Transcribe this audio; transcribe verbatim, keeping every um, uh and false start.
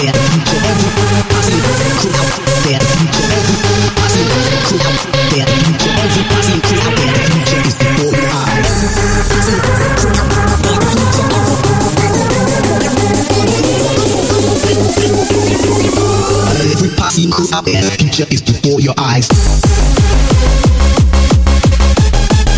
their future. Every passing crowd, their future. Every passing crowd, their future. Every passing crowd, their future is before your eyes. Every passing crowd, their future. Every passing crowd, their future is before your eyes.